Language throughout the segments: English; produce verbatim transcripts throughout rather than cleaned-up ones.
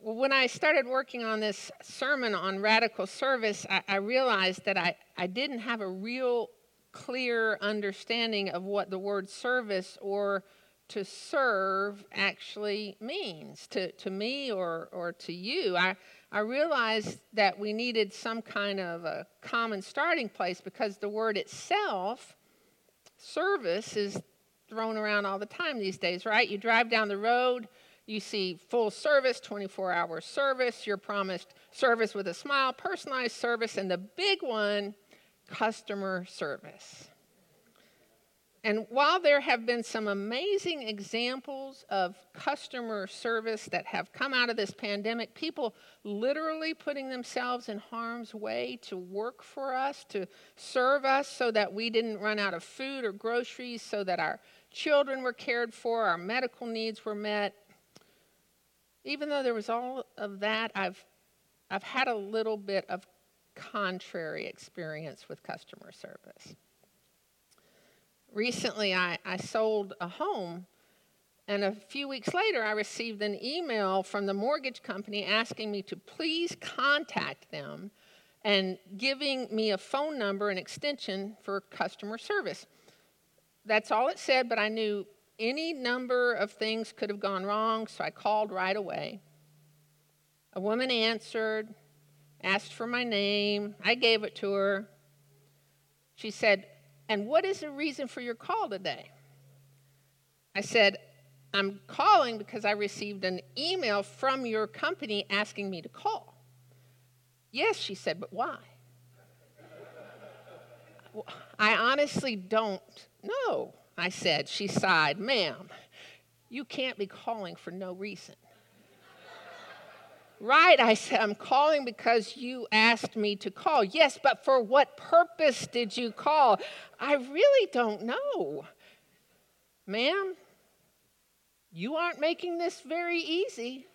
Well, when I started working on this sermon on radical service, I, I realized that I, I didn't have a real clear understanding of what the word service or to serve actually means to, to me or, or to you. I, I realized that we needed some kind of a common starting place because the word itself, service, is thrown around all the time these days, right? You drive down the road, you see full service, twenty-four hour service, you're promised service with a smile, personalized service, and the big one, customer service. And while there have been some amazing examples of customer service that have come out of this pandemic, people literally putting themselves in harm's way to work for us, to serve us so that we didn't run out of food or groceries, so that our children were cared for, our medical needs were met. Even though there was all of that, I've I've had a little bit of contrary experience with customer service. Recently, I, I sold a home, and a few weeks later, I received an email from the mortgage company asking me to please contact them and giving me a phone number and extension for customer service. That's all it said, but I knew any number of things could have gone wrong, so I called right away. A woman answered, asked for my name. I gave it to her. She said, "And what is the reason for your call today?" I said, "I'm calling because I received an email from your company asking me to call." "Yes," she said, "but why?" "I honestly don't know," I said. She sighed. "Ma'am, you can't be calling for no reason." "Right," I said, "I'm calling because you asked me to call." "Yes, but for what purpose did you call?" "I really don't know." "Ma'am, you aren't making this very easy."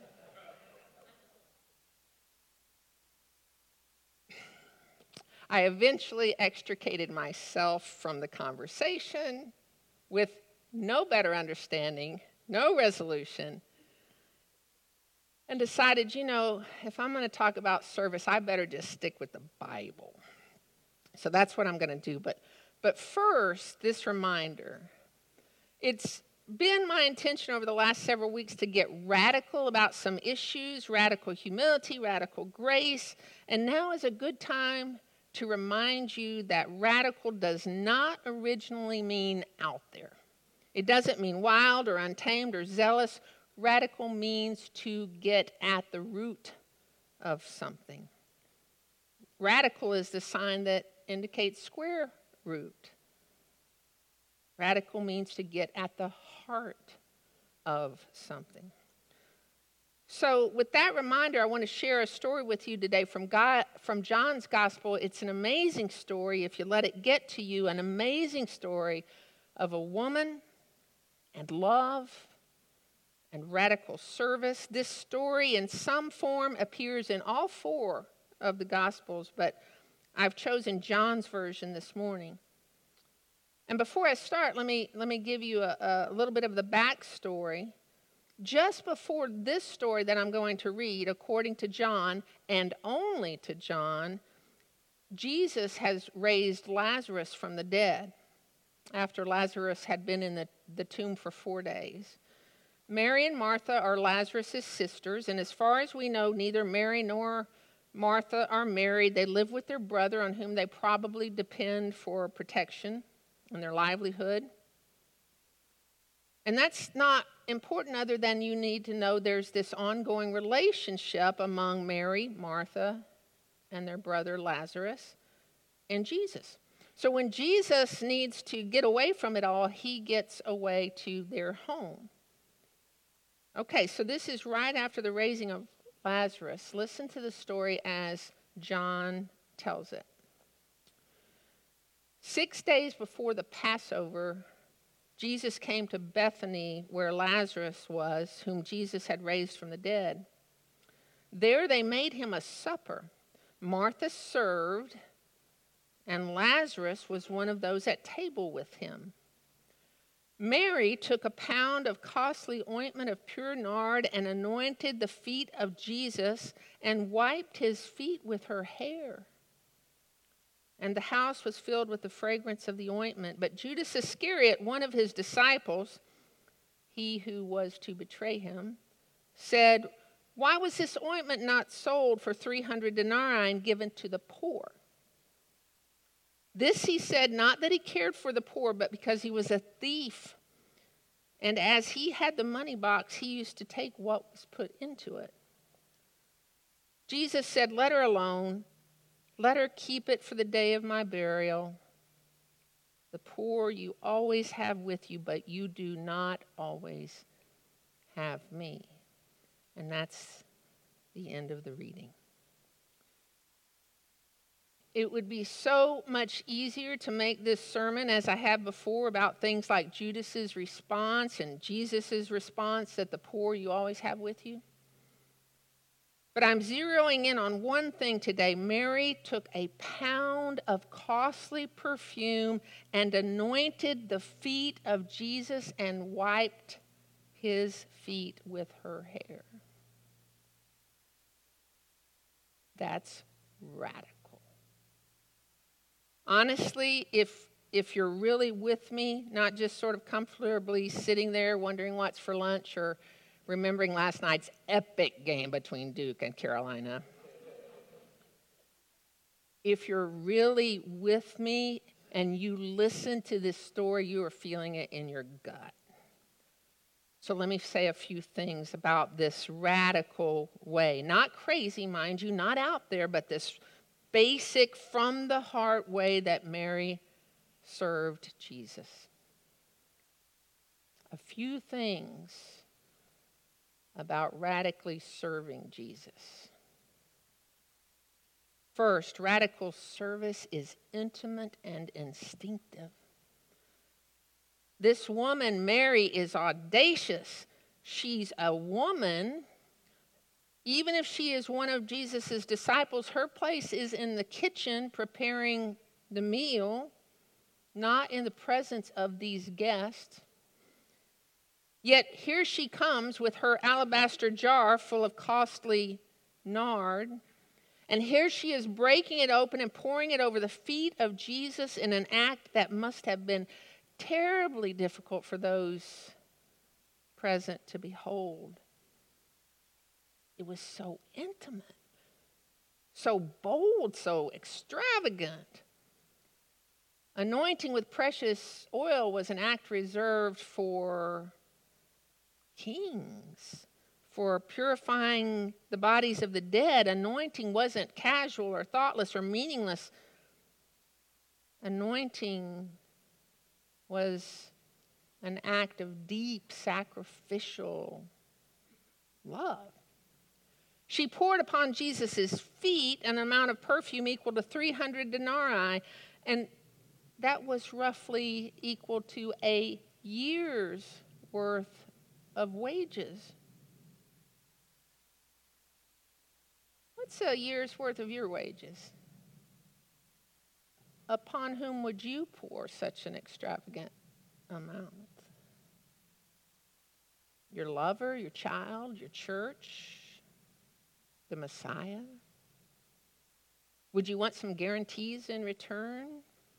I eventually extricated myself from the conversation with no better understanding, no resolution, and decided, you know, if I'm going to talk about service, I better just stick with the Bible. So that's what I'm going to do. But, but first, this reminder. It's been my intention over the last several weeks to get radical about some issues, radical humility, radical grace, and now is a good time to remind you that radical does not originally mean out there. It doesn't mean wild or untamed or zealous. Radical means to get at the root of something. Radical is the sign that indicates square root. Radical means to get at the heart of something. So with that reminder, I want to share a story with you today from God, from John's Gospel. It's an amazing story, if you let it get to you, an amazing story of a woman and love and radical service. This story in some form appears in all four of the Gospels, but I've chosen John's version this morning. And before I start, let me, let me give you a, a little bit of the backstory. Just before this story that I'm going to read, according to John, and only to John, Jesus has raised Lazarus from the dead after Lazarus had been in the, the tomb for four days. Mary and Martha are Lazarus' sisters, and as far as we know, neither Mary nor Martha are married. They live with their brother, on whom they probably depend for protection and their livelihood. And that's not important other than you need to know there's this ongoing relationship among Mary, Martha, and their brother Lazarus, and Jesus. So when Jesus needs to get away from it all, he gets away to their home. Okay, so this is right after the raising of Lazarus. Listen to the story as John tells it. Six days before the Passover, Jesus came to Bethany, where Lazarus was, whom Jesus had raised from the dead. There they made him a supper. Martha served, and Lazarus was one of those at table with him. Mary took a pound of costly ointment of pure nard and anointed the feet of Jesus and wiped his feet with her hair. And the house was filled with the fragrance of the ointment. But Judas Iscariot, one of his disciples, he who was to betray him, said, "Why was this ointment not sold for three hundred denarii and given to the poor?" This he said, not that he cared for the poor, but because he was a thief. And as he had the money box, he used to take what was put into it. Jesus said, "Let her alone. Let her keep it for the day of my burial. The poor you always have with you, but you do not always have me." And that's the end of the reading. It would be so much easier to make this sermon, as I have before, about things like Judas's response and Jesus's response, that the poor you always have with you. But I'm zeroing in on one thing today. Mary took a pound of costly perfume and anointed the feet of Jesus and wiped his feet with her hair. That's radical. Honestly, if if you're really with me, not just sort of comfortably sitting there wondering what's for lunch or remembering last night's epic game between Duke and Carolina, if you're really with me and you listen to this story, you are feeling it in your gut. So let me say a few things about this radical way. Not crazy, mind you, not out there, but this basic, from the heart way that Mary served Jesus. A few things about radically serving Jesus. First, radical service is intimate and instinctive. This woman, Mary, is audacious. She's a woman. Even if she is one of Jesus' disciples, her place is in the kitchen preparing the meal, not in the presence of these guests. Yet here she comes with her alabaster jar full of costly nard, and here she is breaking it open and pouring it over the feet of Jesus in an act that must have been terribly difficult for those present to behold. It was so intimate, so bold, so extravagant. Anointing with precious oil was an act reserved for kings, for purifying the bodies of the dead. Anointing wasn't casual or thoughtless or meaningless. Anointing was an act of deep sacrificial love. She poured upon Jesus' feet an amount of perfume equal to three hundred denarii, and that was roughly equal to a year's worth of wages. What's a year's worth of your wages? Upon whom would you pour such an extravagant amount? Your lover, your child, your church? The Messiah? Would you want some guarantees in return?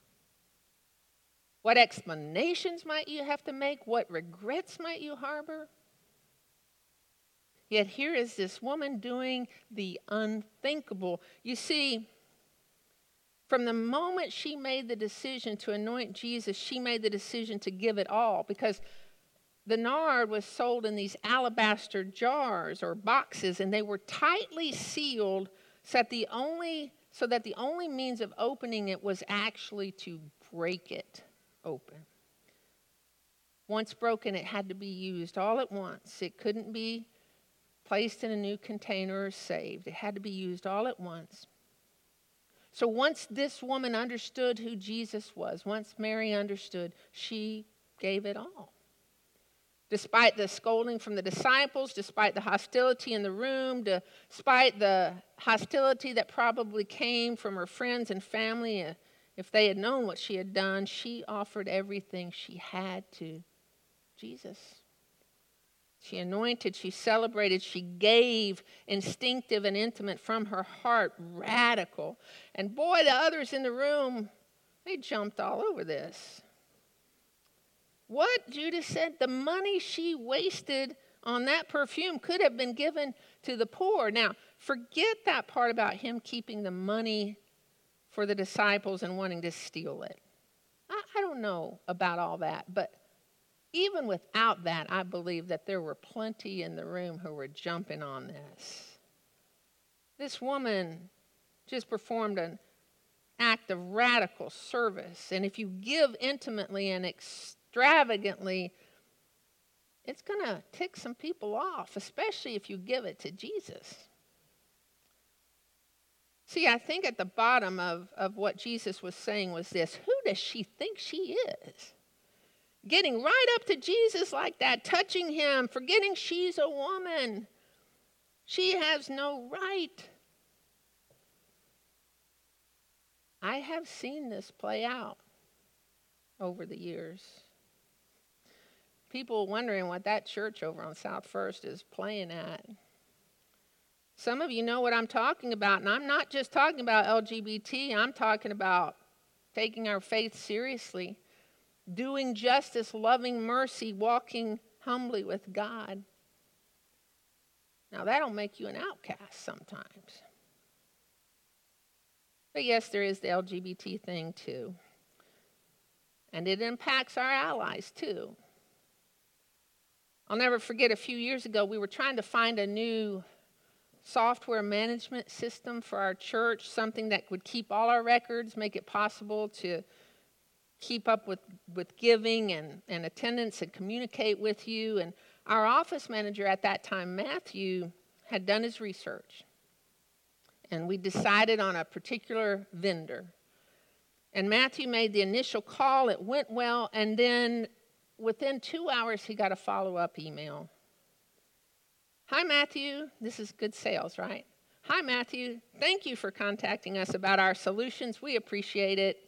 What explanations might you have to make? What regrets might you harbor? Yet here is this woman doing the unthinkable. You see, from the moment she made the decision to anoint Jesus, she made the decision to give it all, because the nard was sold in these alabaster jars or boxes, and they were tightly sealed so that the only, so that the only means of opening it was actually to break it open. Once broken, it had to be used all at once. It couldn't be placed in a new container or saved. It had to be used all at once. So once this woman understood who Jesus was, once Mary understood, she gave it all. Despite the scolding from the disciples, despite the hostility in the room, despite the hostility that probably came from her friends and family, if they had known what she had done, she offered everything she had to Jesus. She anointed, she celebrated, she gave, instinctive and intimate from her heart, radical. And boy, the others in the room, they jumped all over this. What Judas said, the money she wasted on that perfume could have been given to the poor. Now, forget that part about him keeping the money for the disciples and wanting to steal it. I, I don't know about all that, but even without that, I believe that there were plenty in the room who were jumping on this. This woman just performed an act of radical service. And if you give intimately and extravagantly, it's going to tick some people off, especially if you give it to Jesus. See, I think at the bottom of, of what Jesus was saying was this: who does she think she is? Getting right up to Jesus like that, touching him, forgetting she's a woman. She has no right. I have seen this play out over the years. People wondering what that church over on South First is playing at. Some of you know what I'm talking about, and I'm not just talking about L G B T. I'm talking about taking our faith seriously, doing justice, loving mercy, walking humbly with God. Now, that'll make you an outcast sometimes. But yes, there is the L G B T thing too. And it impacts our allies too. I'll never forget, a few years ago, we were trying to find a new software management system for our church, something that would keep all our records, make it possible to keep up with, with giving and, and attendance and communicate with you. And our office manager at that time, Matthew, had done his research. And we decided on a particular vendor. And Matthew made the initial call. It went well. And then within two hours, he got a follow-up email. Hi, Matthew. This is good sales, right? Hi, Matthew. Thank you for contacting us about our solutions. We appreciate it.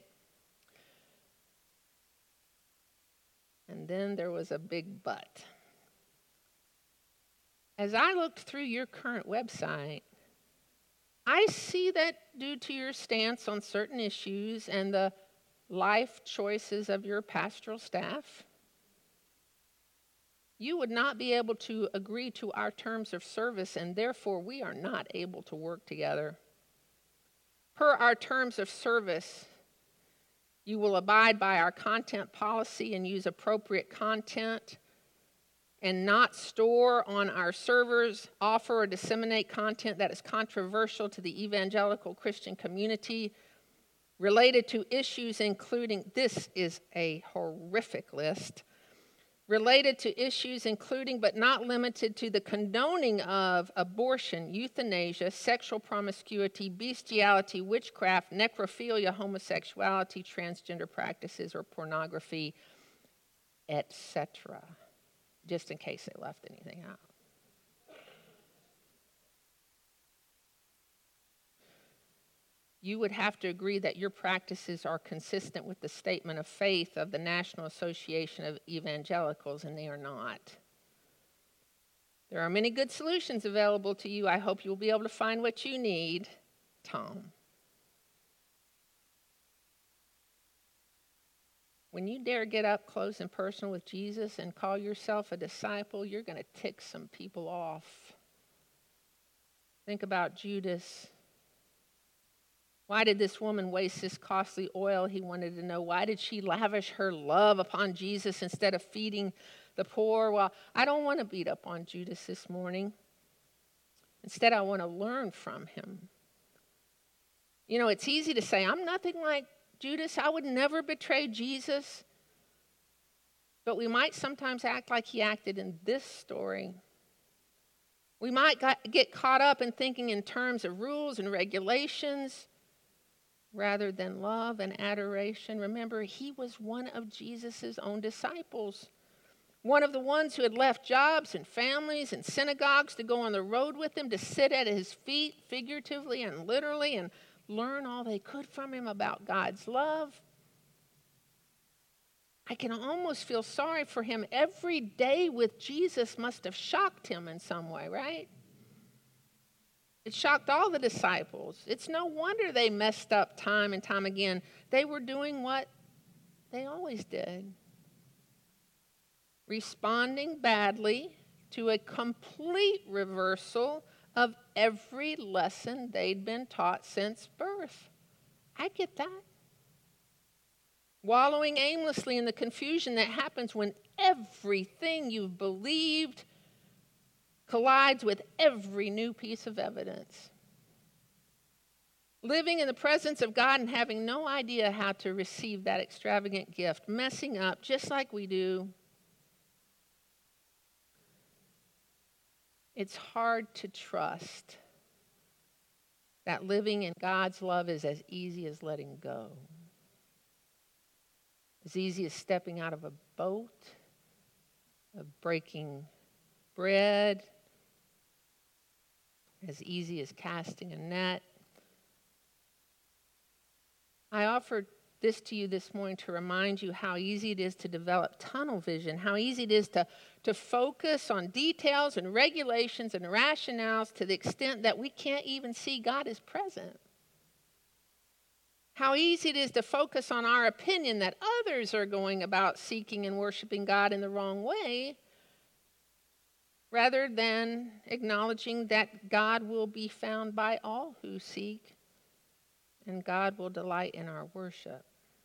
And then there was a big but. As I looked through your current website, I see that due to your stance on certain issues and the life choices of your pastoral staff, you would not be able to agree to our terms of service, and therefore we are not able to work together. Per our terms of service, you will abide by our content policy and use appropriate content and not store on our servers, offer, or disseminate content that is controversial to the evangelical Christian community related to issues including, this is a horrific list, related to issues including but not limited to the condoning of abortion, euthanasia, sexual promiscuity, bestiality, witchcraft, necrophilia, homosexuality, transgender practices, or pornography, et cetera, just in case they left anything out. You would have to agree that your practices are consistent with the statement of faith of the National Association of Evangelicals, and they are not. There are many good solutions available to you. I hope you'll be able to find what you need. Tom. When you dare get up close and personal with Jesus and call yourself a disciple, you're going to tick some people off. Think about Judas. Why did this woman waste this costly oil? He wanted to know. Why did she lavish her love upon Jesus instead of feeding the poor? Well, I don't want to beat up on Judas this morning. Instead, I want to learn from him. You know, it's easy to say, I'm nothing like Judas. I would never betray Jesus. But we might sometimes act like he acted in this story. We might get caught up in thinking in terms of rules and regulations rather than love and adoration. Remember, he was one of Jesus' own disciples. One of the ones who had left jobs and families and synagogues to go on the road with him, to sit at his feet figuratively and literally and learn all they could from him about God's love. I can almost feel sorry for him. Every day with Jesus must have shocked him in some way, right? It shocked all the disciples. It's no wonder they messed up time and time again. They were doing what they always did, responding badly to a complete reversal of every lesson they'd been taught since birth. I get that. Wallowing aimlessly in the confusion that happens when everything you've believed collides with every new piece of evidence. Living in the presence of God and having no idea how to receive that extravagant gift, messing up just like we do. It's hard to trust that living in God's love is as easy as letting go. As easy as stepping out of a boat, of breaking bread, as easy as casting a net. I offered this to you this morning to remind you how easy it is to develop tunnel vision, how easy it is to, to focus on details and regulations and rationales to the extent that we can't even see God is present. How easy it is to focus on our opinion that others are going about seeking and worshiping God in the wrong way, rather than acknowledging that God will be found by all who seek, and God will delight in our worship.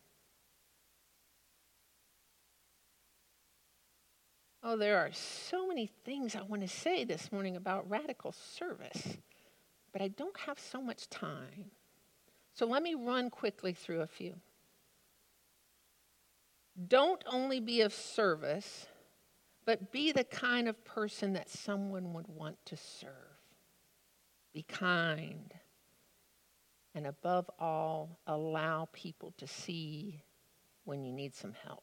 Oh, there are so many things I want to say this morning about radical service, but I don't have so much time. So let me run quickly through a few. Don't only be of service, but be the kind of person that someone would want to serve. Be kind. And above all, allow people to see when you need some help.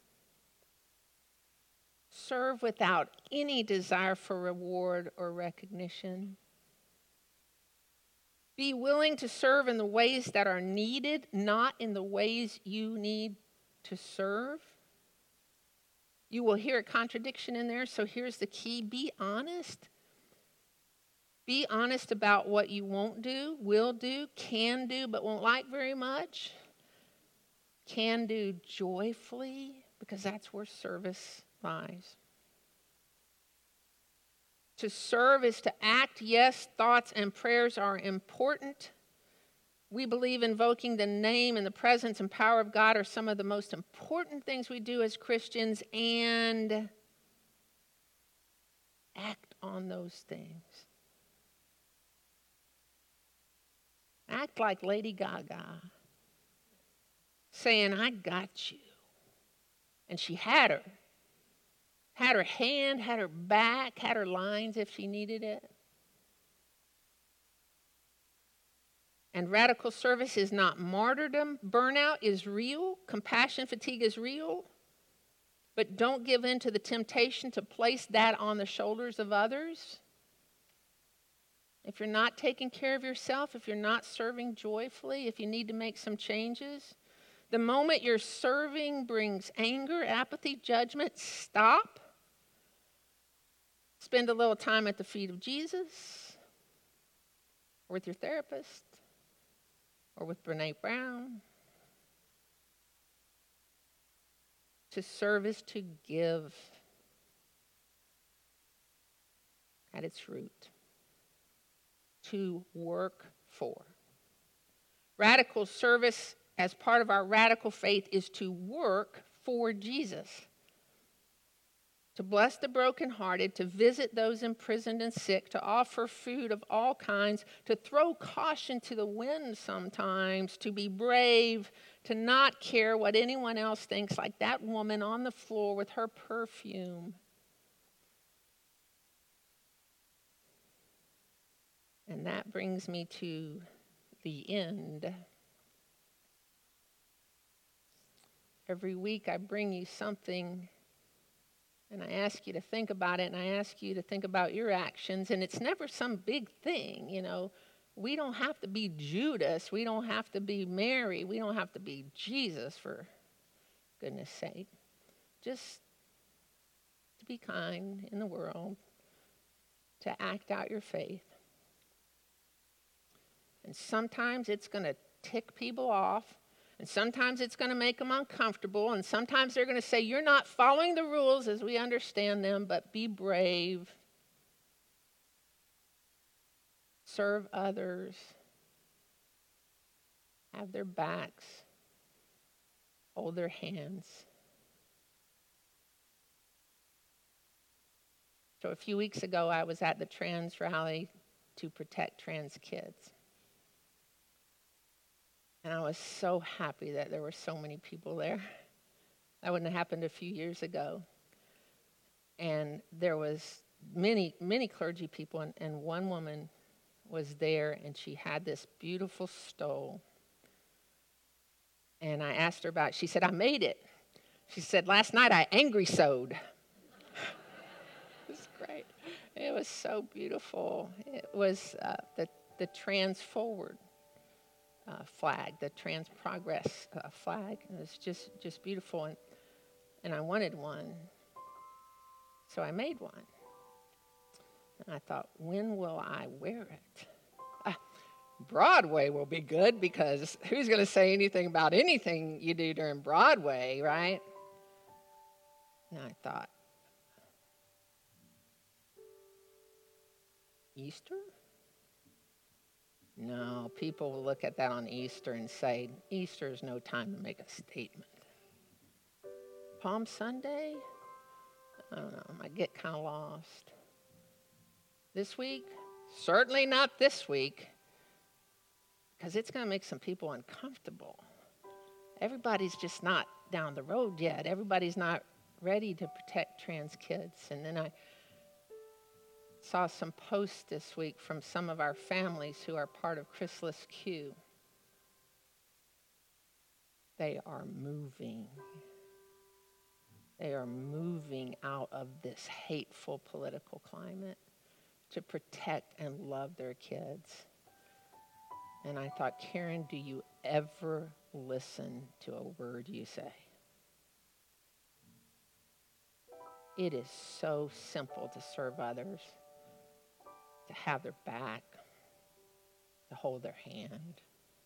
Serve without any desire for reward or recognition. Be willing to serve in the ways that are needed, not in the ways you need to serve. You will hear a contradiction in there, so here's the key. Be honest. Be honest about what you won't do, will do, can do, but won't like very much. Can do joyfully, because that's where service lies. To serve is to act. Yes, thoughts and prayers are important. We believe invoking the name and the presence and power of God are some of the most important things we do as Christians, and act on those things. Act like Lady Gaga, saying, I got you. And she had her. Had her hand, had her back, had her lines if she needed it. And radical service is not martyrdom. Burnout is real. Compassion fatigue is real. But don't give in to the temptation to place that on the shoulders of others. If you're not taking care of yourself, if you're not serving joyfully, if you need to make some changes, the moment you're serving brings anger, apathy, judgment, stop. Spend a little time at the feet of Jesus, or with your therapist, or with Brene Brown. To serve is to give at its root. To work for. Radical service as part of our radical faith is to work for Jesus. To bless the brokenhearted, to visit those imprisoned and sick, to offer food of all kinds, to throw caution to the wind sometimes, to be brave, to not care what anyone else thinks, like that woman on the floor with her perfume. And that brings me to the end. Every week I bring you something, and I ask you to think about it, and I ask you to think about your actions, and it's never some big thing, you know. We don't have to be Judas. We don't have to be Mary. We don't have to be Jesus, for goodness sake. just to be kind in the world, to act out your faith. And sometimes it's going to tick people off, and sometimes it's going to make them uncomfortable, and sometimes they're going to say, you're not following the rules as we understand them, but be brave. Serve others. Have their backs. Hold their hands. So a few weeks ago, I was at the trans rally to protect trans kids. And I was so happy that there were so many people there. That wouldn't have happened a few years ago. And there was many, many clergy people, and, and one woman was there, and she had this beautiful stole. And I asked her about it. She said, I made it. She said, last night I angry sewed. It was great. It was so beautiful. It was uh, the, the Trans Forward uh, flag, the Trans Progress uh, flag. It was just, just beautiful. And, and I wanted one. So I made one. And I thought, when will I wear it? Ah, Broadway will be good, because who's going to say anything about anything you do during Broadway, right? And I thought, Easter? No, people will look at that on Easter and say, Easter is no time to make a statement. Palm Sunday? I don't know, I might get kind of lost. This week? Certainly not this week, because it's going to make some people uncomfortable. Everybody's just not down the road yet. Everybody's not ready to protect trans kids. And then I saw some posts this week from some of our families who are part of Chrysalis Q. They are moving. They are moving out of this hateful political climate to protect and love their kids. And I thought, Karen, do you ever listen to a word you say? It is so simple to serve others, to have their back, to hold their hand.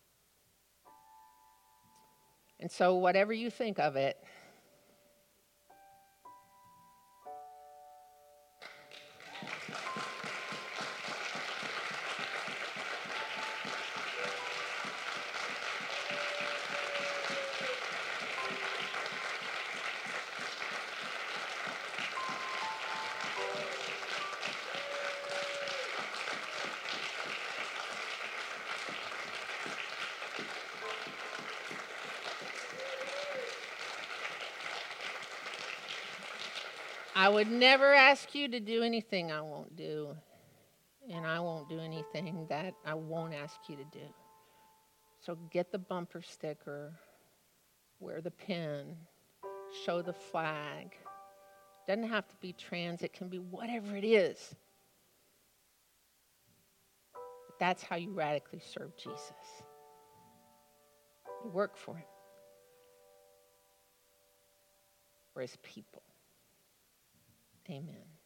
And so whatever you think of it, I would never ask you to do anything I won't do, and I won't do anything that I won't ask you to do. So get the bumper sticker, wear the pin, show the flag. Doesn't have to be trans, it can be whatever it is. But that's how you radically serve Jesus. You work for him, for his people. Amen.